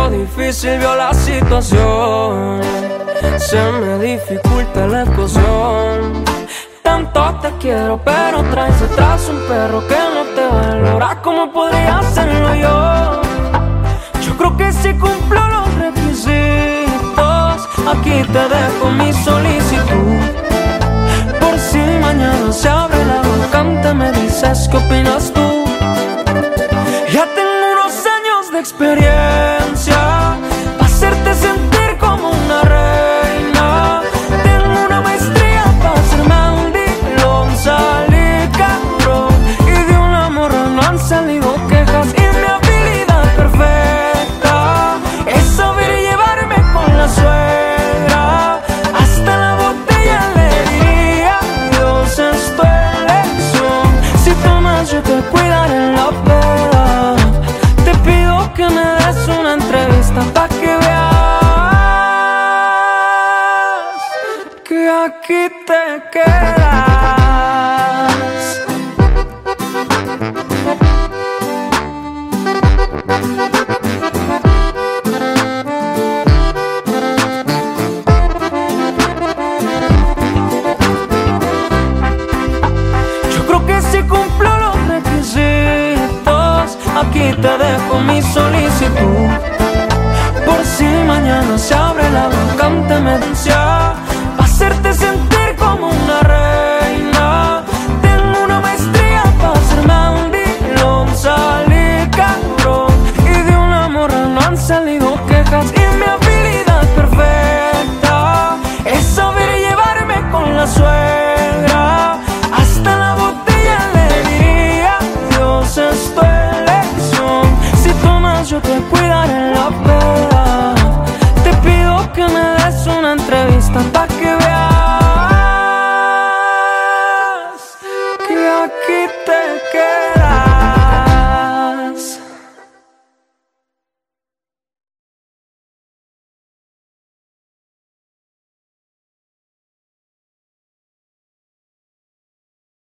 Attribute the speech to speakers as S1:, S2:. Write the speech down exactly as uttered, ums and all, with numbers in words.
S1: difícil vio la situación, se me dificulta la ecuación. Tanto te quiero, pero traes detrás un perro que no te valora como podría hacerlo yo. Yo creo que si cumplo los requisitos, aquí te dejo mi solicitud. Por si mañana se abre la vacante, me dices qué opinas tú. Ya tengo unos años de experiencia para hacerte sentir como una reina. Tengo una maestría para ser mandilón, salí cabrón, y de un amor no han salido quejas. Y mi habilidad perfecta es saber llevarme con la suegra. Hasta la botella le diría Dios es tu elección. Si tomas yo te cuidaré en la peda. Te pido que me des una entrevista pa' que veas que aquí te quedas. Yo creo que si cumplo los requisitos, aquí te dejo mi solicitud. Por si mañana se abre la vacante, me decía, pa' hacerte sentir